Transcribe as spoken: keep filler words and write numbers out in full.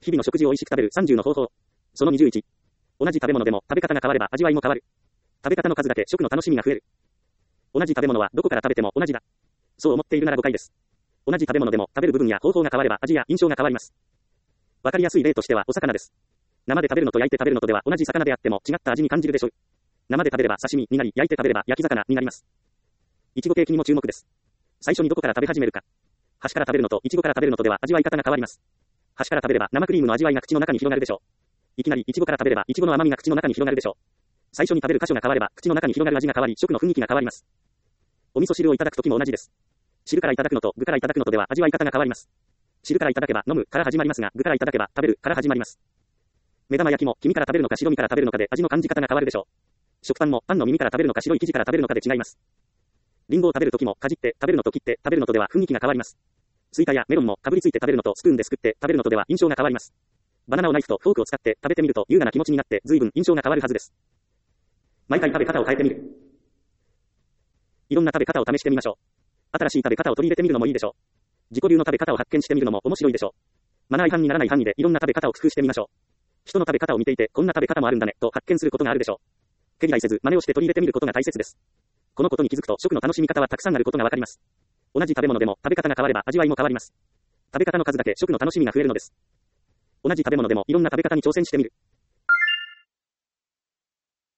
日々の食事を美味しく食べるさんじゅうの方法。そのにじゅういち。同じ食べ物でも食べ方が変われば味わいも変わる。食べ方の数だけ食の楽しみが増える。同じ食べ物はどこから食べても同じだ。そう思っているなら誤解です。同じ食べ物でも食べる部分や方法が変われば味や印象が変わります。わかりやすい例としてはお魚です。生で食べるのと焼いて食べるのとでは同じ魚であっても違った味に感じるでしょう。生で食べれば刺身になり、焼いて食べれば焼き魚になります。いちごケーキにも注目です。最初にどこから食べ始めるか。端から食べるのといちごから食べるのとでは味わい方が変わります。端から食べれば生クリームの味わいが口の中に広がるでしょう。いきなりいちごから食べればいちごの甘みが口の中に広がるでしょう。最初に食べる箇所が変われば口の中に広がる味が変わり、食の雰囲気が変わります。お味噌汁をいただくときも同じです。汁からいただくのと具からいただくのとでは味わい方が変わります。汁からいただけば飲むから始まりますが、具からいただけば食べるから始まります。目玉焼きも黄身から食べるのか白身から食べるのかで味の感じ方が変わるでしょう。食パンもパンの耳から食べるのか白い生地から食べるのかで違います。リンゴを食べるときもかじって食べるのと切って食べるのとでは雰囲気が変わります。スイカやメロンもかぶりついて食べるのとスプーンですくって食べるのとでは印象が変わります。バナナをナイフとフォークを使って食べてみると優雅な気持ちになって随分印象が変わるはずです。毎回食べ方を変えてみる。いろんな食べ方を試してみましょう。新しい食べ方を取り入れてみるのもいいでしょう。自己流の食べ方を発見してみるのも面白いでしょう。マナー違反にならない範囲でいろんな食べ方を工夫してみましょう。人の食べ方を見ていてこんな食べ方もあるんだねと発見することがあるでしょう。毛嫌いせず真似をして取り入れてみることが大切です。このことに気づくと食の楽しみ方はたくさんあることがわかります。同じ食べ物でも食べ方が変われば味わいも変わります。食べ方の数だけ食の楽しみが増えるのです。同じ食べ物でもいろんな食べ方に挑戦してみる。